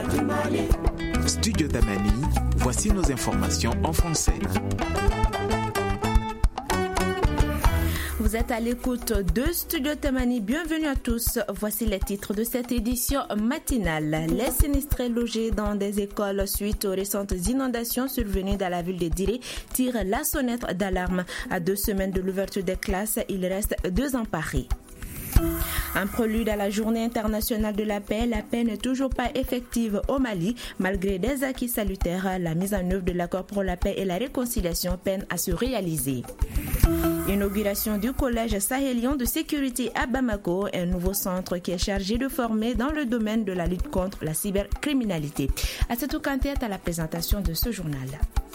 Studio Tamani, voici nos informations en français. Vous êtes à l'écoute de Studio Tamani. Bienvenue à tous. Voici les titres de cette édition matinale. Les sinistrés logés dans des écoles suite aux récentes inondations survenues dans la ville de Diré tirent la sonnette d'alarme. À 2 semaines de l'ouverture des classes, il reste 2 emparés. Un prélude à la journée internationale de la paix n'est toujours pas effective au Mali. Malgré des acquis salutaires, la mise en œuvre de l'accord pour la paix et la réconciliation peine à se réaliser. Inauguration du collège sahélien de sécurité à Bamako, un nouveau centre qui est chargé de former dans le domaine de la lutte contre la cybercriminalité. Assetou Kanté est à la présentation de ce journal.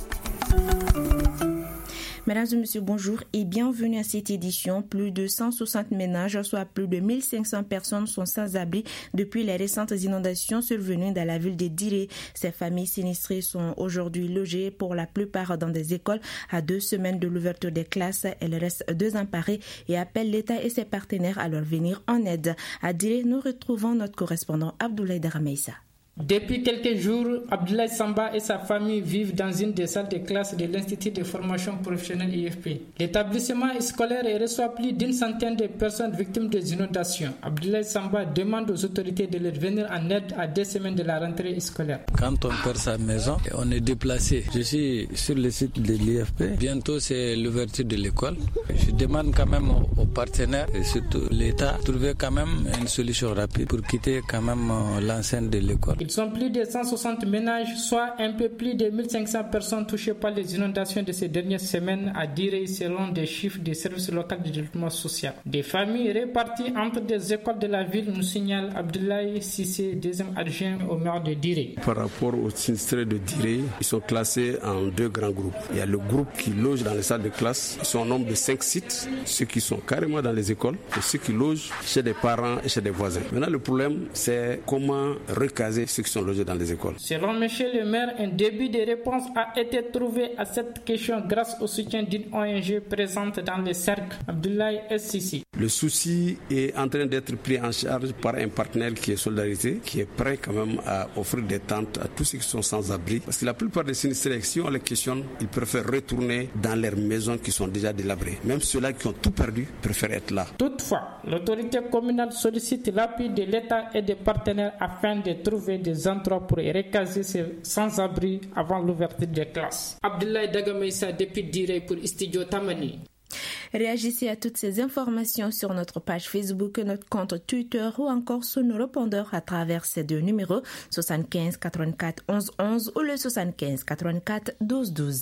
Mesdames et messieurs, bonjour et bienvenue à cette édition. Plus de 160 ménages, soit plus de 1500 personnes, sont sans abri depuis les récentes inondations survenues dans la ville de Diré. Ces familles sinistrées sont aujourd'hui logées pour la plupart dans des écoles. À 2 semaines de l'ouverture des classes, elles restent 2 emparées et appellent l'État et ses partenaires à leur venir en aide. À Diré, nous retrouvons notre correspondant Abdoulaye Darameissa. Depuis quelques jours, Abdoulaye Samba et sa famille vivent dans une des salles de classe de l'Institut de formation professionnelle IFP. L'établissement scolaire reçoit plus d'une centaine de personnes victimes des inondations. Abdoulaye Samba demande aux autorités de leur venir en aide à 2 semaines de la rentrée scolaire. Quand on perd sa maison, on est déplacé. Je suis sur le site de l'IFP. Bientôt, c'est l'ouverture de l'école. Je demande quand même aux partenaires et surtout l'État de trouver quand même une solution rapide pour quitter quand même l'enceinte de l'école. Ils sont plus de 160 ménages, soit un peu plus de 1500 personnes touchées par les inondations de ces dernières semaines à Diré selon des chiffres du service local de développement social. Des familles réparties entre des écoles de la ville, nous signale Abdoulaye Sissé, deuxième adjoint au maire de Diré. Par rapport aux sinistrés de Diré, ils sont classés en 2 grands groupes. Il y a le groupe qui loge dans les salles de classe, ils sont au nombre de 5 sites, ceux qui sont carrément dans les écoles et ceux qui logent chez des parents et chez des voisins. Maintenant, le problème, c'est comment recaser ceux qui sont logés dans les écoles. Selon M. le maire, un début de réponse a été trouvé à cette question grâce au soutien d'une ONG présente dans les cercles, Abdoulaye Sissé. Le souci est en train d'être pris en charge par un partenaire qui est Solidarité, qui est prêt quand même à offrir des tentes à tous ceux qui sont sans abri. Parce que la plupart des sinistrés, si on les questionne, ils préfèrent retourner dans leurs maisons qui sont déjà délabrées. Même ceux-là qui ont tout perdu préfèrent être là. Toutefois, l'autorité communale sollicite l'appui de l'État et des partenaires afin de trouver des endroits pour recaser ces sans-abri avant l'ouverture des classes. Abdoulaye Dagameissa depuis Diré pour Studio Tamani. Réagissez à toutes ces informations sur notre page Facebook, notre compte Twitter ou encore sur nos répondeurs à travers ces 2 numéros 75 84 11 11 ou le 75 84 12 12.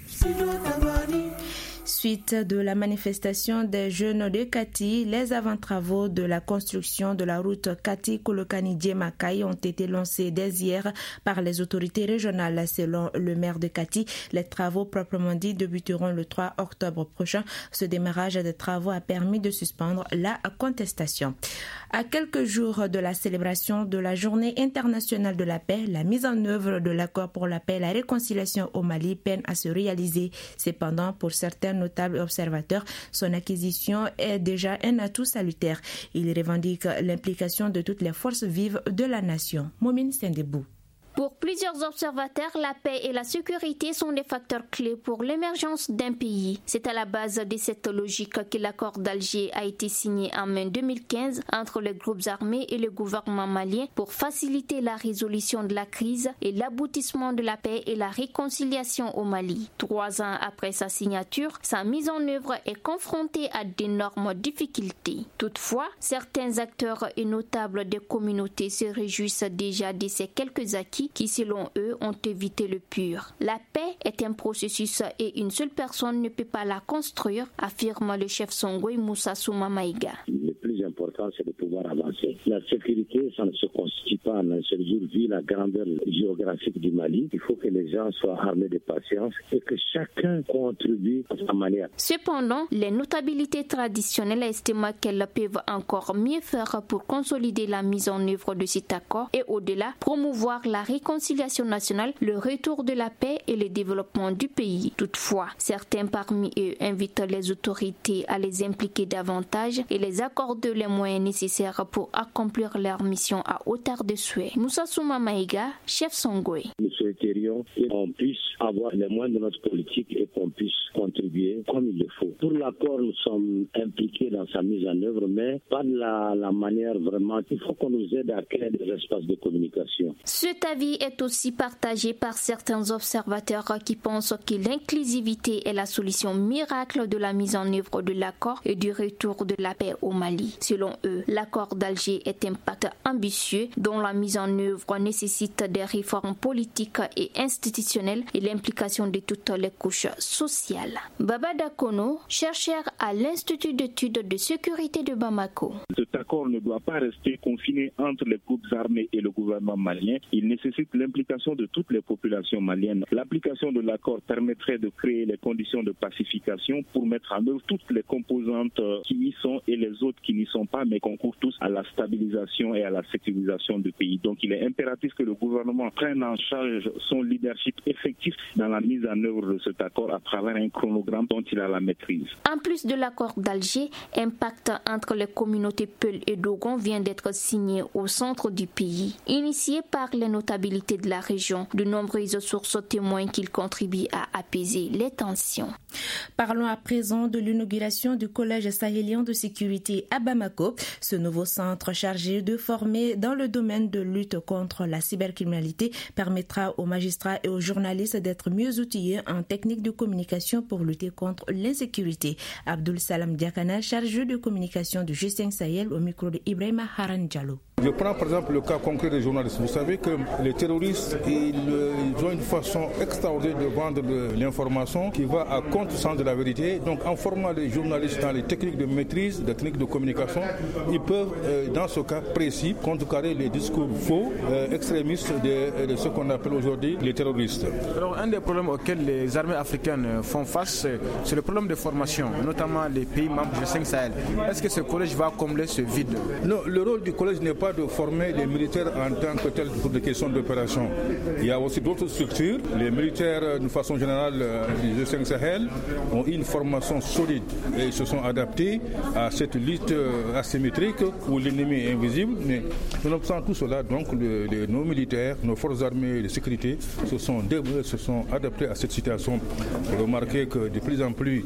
Suite de la manifestation des jeunes de Kati, les avant-travaux de la construction de la route Kati-Kolokani-Djemakai ont été lancés dès hier par les autorités régionales. Selon le maire de Kati, les travaux proprement dits débuteront le 3 octobre prochain. Ce démarrage des travaux a permis de suspendre la contestation. À quelques jours de la célébration de la Journée internationale de la paix, la mise en œuvre de l'accord pour la paix et la réconciliation au Mali peine à se réaliser. Cependant, pour certains notables observateurs, son acquisition est déjà un atout salutaire. Il revendique l'implication de toutes les forces vives de la nation. Momine Sendebou. Pour plusieurs observateurs, la paix et la sécurité sont des facteurs clés pour l'émergence d'un pays. C'est à la base de cette logique que l'accord d'Alger a été signé en mai 2015 entre les groupes armés et le gouvernement malien pour faciliter la résolution de la crise et l'aboutissement de la paix et la réconciliation au Mali. 3 ans après sa signature, sa mise en œuvre est confrontée à d'énormes difficultés. Toutefois, certains acteurs et notables des communautés se réjouissent déjà de ces quelques acquis qui, selon eux, ont évité le pur. La paix est un processus et une seule personne ne peut pas la construire, affirme le chef Songoï Moussa Souma Maïga. Le plus important, c'est de pouvoir avancer. La sécurité, ça ne se constitue pas en un seul jour, vu la grandeur géographique du Mali. Il faut que les gens soient armés de patience et que chacun contribue à sa manière. Cependant, les notabilités traditionnelles estiment qu'elles peuvent encore mieux faire pour consolider la mise en œuvre de cet accord et au-delà, promouvoir la réconciliation nationale, le retour de la paix et le développement du pays. Toutefois, certains parmi eux invitent les autorités à les impliquer davantage et les accorder accordent les moyens nécessaires pour accomplir leur mission à hauteur de souhait. Moussa Souma Maïga, chef Songoé. Nous souhaiterions qu'on puisse avoir les moyens de notre politique et qu'on puisse contribuer comme il le faut. Pour l'accord, nous sommes impliqués dans sa mise en œuvre, mais pas de la manière vraiment. Il faut qu'on nous aide à créer des espaces de communication. Cet avis est aussi partagé par certains observateurs qui pensent que l'inclusivité est la solution miracle de la mise en œuvre de l'accord et du retour de la paix au Mali. Selon eux, l'accord d'Alger est un pacte ambitieux dont la mise en œuvre nécessite des réformes politiques et institutionnelles et l'implication de toutes les couches sociales. Baba Dakono, chercheur à l'Institut d'études de sécurité de Bamako. Cet accord ne doit pas rester confiné entre les groupes armés et le gouvernement malien. Il nécessite l'implication de toutes les populations maliennes. L'application de l'accord permettrait de créer les conditions de pacification pour mettre en œuvre toutes les composantes qui y sont et les autres qui n'y sont pas, mais concourent tous à la stabilisation et à la sécurisation du pays. Donc il est impératif que le gouvernement prenne en charge son leadership effectif dans la mise en œuvre de cet accord à travers un chronogramme dont il a la maîtrise. En plus de l'accord d'Alger, un pacte entre les communautés Peul et Dogon vient d'être signé au centre du pays. Initié par les notabilités de la région, de nombreuses sources témoignent qu'il contribue à apaiser les tensions. Parlons à présent de l'inauguration du Collège sahélien de sécurité à Bamako. Ce nouveau centre chargé de former dans le domaine de lutte contre la cybercriminalité permettra aux magistrats et aux journalistes d'être mieux outillés en technique de communication pour lutter contre l'insécurité. Abdul Salam Diakana, chargé de communication du G5 Sahel, au micro de Ibrahima Haran Diallo. Je prends par exemple le cas concret des journalistes. Vous savez que les terroristes, ils ont une façon extraordinaire de vendre l'information qui va à contre-sens de la vérité. Donc en formant les journalistes dans les techniques de maîtrise, des techniques de communication, ils peuvent, dans ce cas précis, contrecarrer les discours faux, extrémistes de ce qu'on appelle aujourd'hui les terroristes. Alors un des problèmes auxquels les armées africaines font face, c'est le problème de formation, notamment les pays membres du G5 Sahel. Est-ce que ce collège va combler ce vide? Non, le rôle du collège n'est pas de former les militaires en tant que tels pour des questions d'opération. Il y a aussi d'autres structures. Les militaires, d'une façon générale, du G5 Sahel, ont eu une formation solide et se sont adaptés à cette lutte asymétrique où l'ennemi est invisible. Mais nonobstant tout cela, donc, nos militaires, nos forces armées de sécurité se sont adaptés à cette situation. Remarquez que de plus en plus,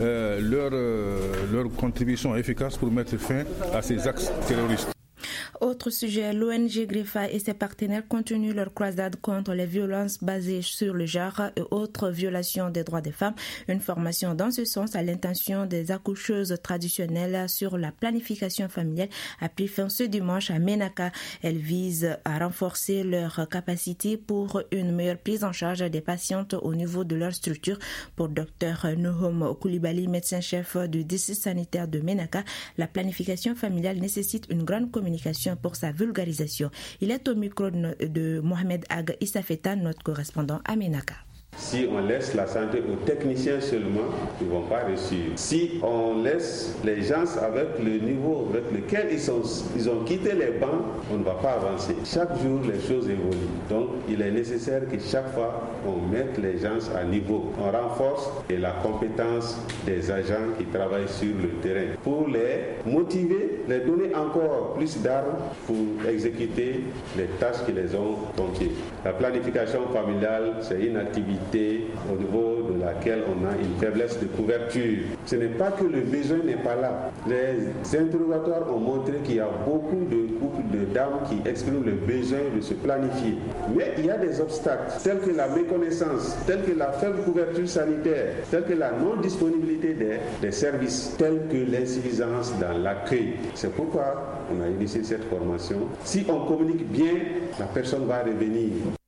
leur contribution est efficace pour mettre fin à ces actes terroristes. Autre sujet, l'ONG Greffa et ses partenaires continuent leur croisade contre les violences basées sur le genre et autres violations des droits des femmes. Une formation dans ce sens à l'intention des accoucheuses traditionnelles sur la planification familiale a pris fin ce dimanche à Ménaka. Elle vise à renforcer leur capacité pour une meilleure prise en charge des patientes au niveau de leur structure. Pour Dr Nuhom Koulibaly, médecin-chef du district sanitaire de Ménaka, la planification familiale nécessite une grande communication pour sa vulgarisation. Il est au micro de Mohamed Ag Issafeta, notre correspondant à Ménaka. Si on laisse la santé aux techniciens seulement, ils ne vont pas réussir. Si on laisse les gens avec le niveau avec lequel ils ont quitté les bancs, on ne va pas avancer. Chaque jour, les choses évoluent. Donc, il est nécessaire que chaque fois, on mette les gens à niveau. On renforce la compétence des agents qui travaillent sur le terrain pour les motiver, les donner encore plus d'armes pour exécuter les tâches qui les ont confiées. La planification familiale, c'est une activité au niveau de laquelle on a une faiblesse de couverture. Ce n'est pas que le besoin n'est pas là. Les interrogatoires ont montré qu'il y a beaucoup de couples de dames qui expriment le besoin de se planifier. Mais il y a des obstacles, tels que la méconnaissance, tels que la faible couverture sanitaire, tels que la non-disponibilité des services, tels que l'insuffisance dans l'accueil. C'est pourquoi on a initié cette formation. Si on communique bien, la personne va revenir.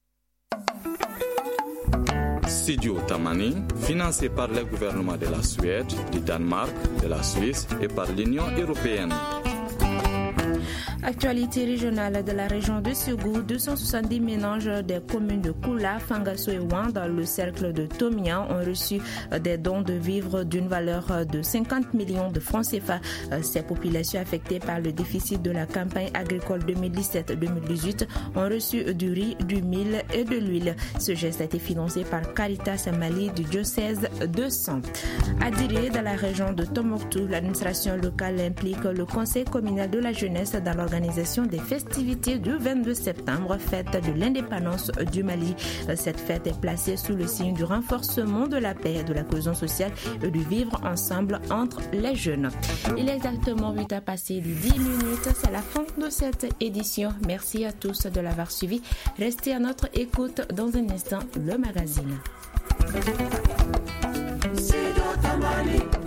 Studio Tamani, financé par le gouvernement de la Suède, du Danemark, de la Suisse et par l'Union européenne. Actualité régionale de la région de Ségou, 270 ménages des communes de Koula, Fangasso et Ouan dans le cercle de Tomian ont reçu des dons de vivres d'une valeur de 50 millions de francs CFA. Ces populations affectées par le déficit de la campagne agricole 2017-2018 ont reçu du riz, du mil et de l'huile. Ce geste a été financé par Caritas Mali du diocèse de San. À Diré, dans la région de Tombouctou, l'administration locale implique le conseil communal de la jeunesse dans l'organisation des festivités du 22 septembre, fête de l'indépendance du Mali. Cette fête est placée sous le signe du renforcement de la paix, de la cohésion sociale et du vivre ensemble entre les jeunes. Il est exactement 8 à passer de 10 minutes. C'est la fin de cette édition. Merci à tous de l'avoir suivi. Restez à notre écoute dans un instant, le magazine.